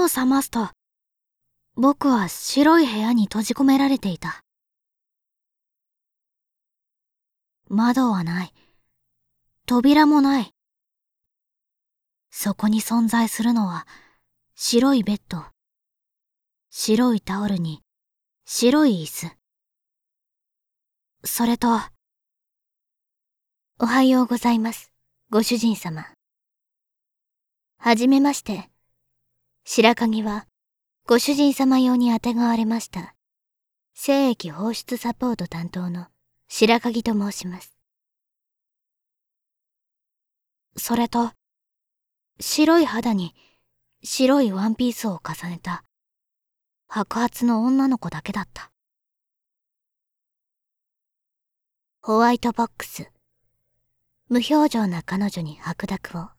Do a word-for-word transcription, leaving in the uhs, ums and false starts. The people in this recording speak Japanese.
を覚ますと、僕は白い部屋に閉じ込められていた。窓はない。扉もない。そこに存在するのは白いベッド、白いタオルに白い椅子。それと、 おはようございます、ご主人様。はじめまして。白鍵は、ご主人様用にあてがわれました。精液放出サポート担当の白鍵と申します。 それと、白い肌に白いワンピースを重ねた白髪の女の子だけだった。 ホワイトボックス。無表情な彼女に白濁を。